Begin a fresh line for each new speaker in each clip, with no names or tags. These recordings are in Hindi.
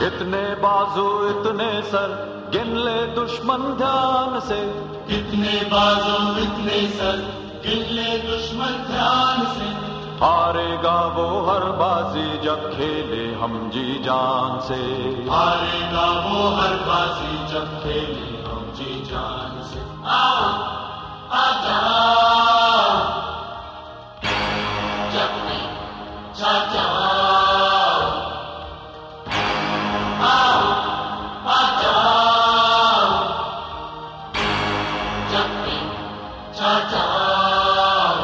इतने बाजू इतने सर गिन ले दुश्मन ध्यान से,
इतने बाजू इतने सर गिन ले दुश्मन ध्यान से।
हारेगा वो हर बाजी जब खेले हम जी जान से,
हारेगा वो हर बाजी जब खेले हम जी जान से। आओ आ जाओ जब में जा जाओ, आओ आ जाओ जब में जा जाओ।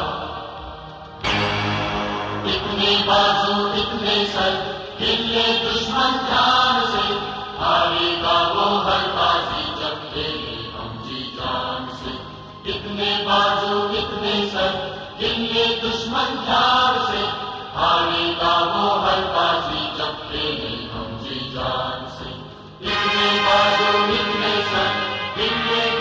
इतने बाजू इतने सर गिन ले दुश्मन ध्यान से, हारेगा वो हर बाजी जब खेले हम जी जान से। इतने बाजू इतने सर गिन ले दुश्मन ध्यान से, हारेगा वो हर बाजी जब खेले हम जी जान से। इतने बाजू इतने सर गिन ले